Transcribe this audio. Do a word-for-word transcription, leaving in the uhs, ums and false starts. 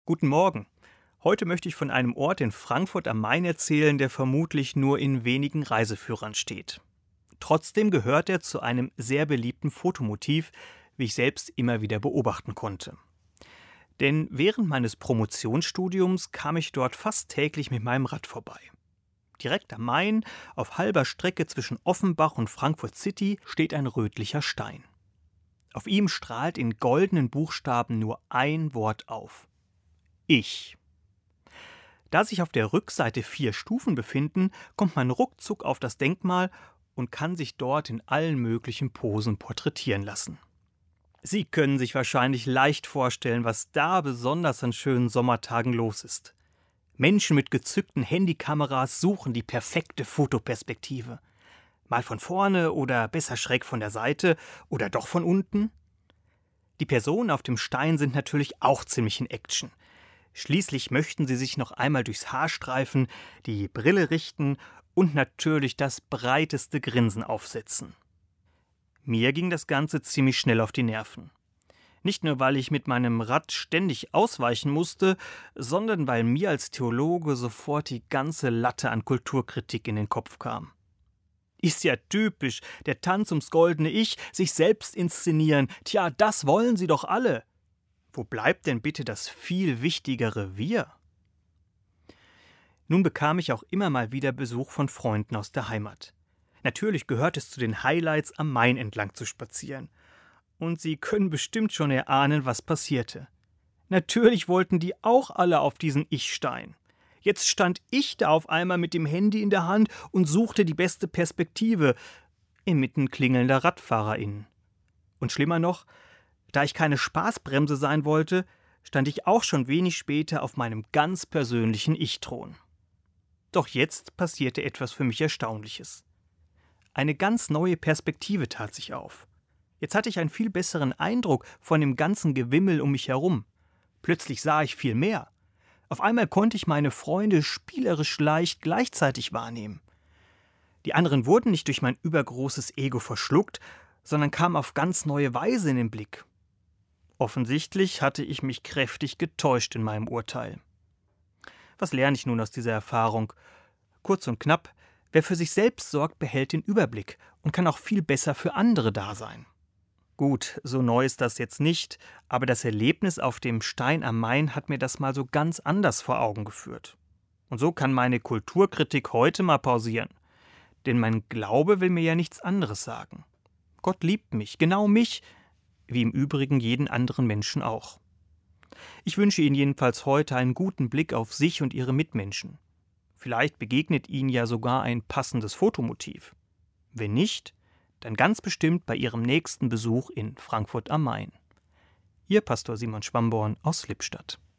Guten Morgen. Heute möchte ich von einem Ort in Frankfurt am Main erzählen, der vermutlich nur in wenigen Reiseführern steht. Trotzdem gehört er zu einem sehr beliebten Fotomotiv, wie ich selbst immer wieder beobachten konnte. Denn während meines Promotionsstudiums kam ich dort fast täglich mit meinem Rad vorbei. Direkt am Main, auf halber Strecke zwischen Offenbach und Frankfurt City, steht ein rötlicher Stein. Auf ihm strahlt in goldenen Buchstaben nur ein Wort auf: Ich. Da sich auf der Rückseite vier Stufen befinden, kommt man ruckzuck auf das Denkmal und kann sich dort in allen möglichen Posen porträtieren lassen. Sie können sich wahrscheinlich leicht vorstellen, was da besonders an schönen Sommertagen los ist. Menschen mit gezückten Handykameras suchen die perfekte Fotoperspektive. Mal von vorne oder besser schräg von der Seite oder doch von unten. Die Personen auf dem Stein sind natürlich auch ziemlich in Action. Schließlich möchten sie sich noch einmal durchs Haar streifen, die Brille richten und natürlich das breiteste Grinsen aufsetzen. Mir ging das Ganze ziemlich schnell auf die Nerven. Nicht nur, weil ich mit meinem Rad ständig ausweichen musste, sondern weil mir als Theologe sofort die ganze Latte an Kulturkritik in den Kopf kam. Ist ja typisch, der Tanz ums goldene Ich, sich selbst inszenieren, tja, das wollen sie doch alle. Wo bleibt denn bitte das viel wichtigere Wir? Nun bekam ich auch immer mal wieder Besuch von Freunden aus der Heimat. Natürlich gehört es zu den Highlights, am Main entlang zu spazieren. Und Sie können bestimmt schon erahnen, was passierte. Natürlich wollten die auch alle auf diesen Ich-Stein. Jetzt stand ich da auf einmal mit dem Handy in der Hand und suchte die beste Perspektive, inmitten klingelnder RadfahrerInnen. Und schlimmer noch, da ich keine Spaßbremse sein wollte, stand ich auch schon wenig später auf meinem ganz persönlichen Ich-Thron. Doch jetzt passierte etwas für mich Erstaunliches. Eine ganz neue Perspektive tat sich auf. Jetzt hatte ich einen viel besseren Eindruck von dem ganzen Gewimmel um mich herum. Plötzlich sah ich viel mehr. Auf einmal konnte ich meine Freunde spielerisch leicht gleichzeitig wahrnehmen. Die anderen wurden nicht durch mein übergroßes Ego verschluckt, sondern kamen auf ganz neue Weise in den Blick. Offensichtlich hatte ich mich kräftig getäuscht in meinem Urteil. Was lerne ich nun aus dieser Erfahrung? Kurz und knapp: Wer für sich selbst sorgt, behält den Überblick und kann auch viel besser für andere da sein. Gut, so neu ist das jetzt nicht, aber das Erlebnis auf dem Stein am Main hat mir das mal so ganz anders vor Augen geführt. Und so kann meine Kulturkritik heute mal pausieren. Denn mein Glaube will mir ja nichts anderes sagen. Gott liebt mich, genau mich, wie im Übrigen jeden anderen Menschen auch. Ich wünsche Ihnen jedenfalls heute einen guten Blick auf sich und Ihre Mitmenschen. Vielleicht begegnet Ihnen ja sogar ein passendes Fotomotiv. Wenn nicht, dann ganz bestimmt bei Ihrem nächsten Besuch in Frankfurt am Main. Ihr Pastor Simon Schwamborn aus Lippstadt.